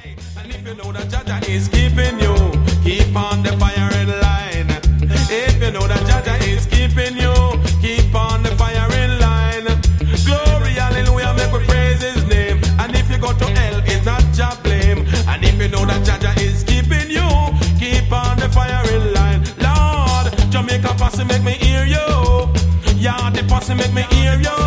And if you know that Jaja is keeping you, keep on the firing line. If you know that Jaja is keeping you, keep on the firing line. Glory, hallelujah, make we praise his name. And if you go to hell, it's not your blame. And if you know that Jaja is keeping you, keep on the firing line. Lord, Jamaica posse make me hear you. Yeah, the posse make me hear you.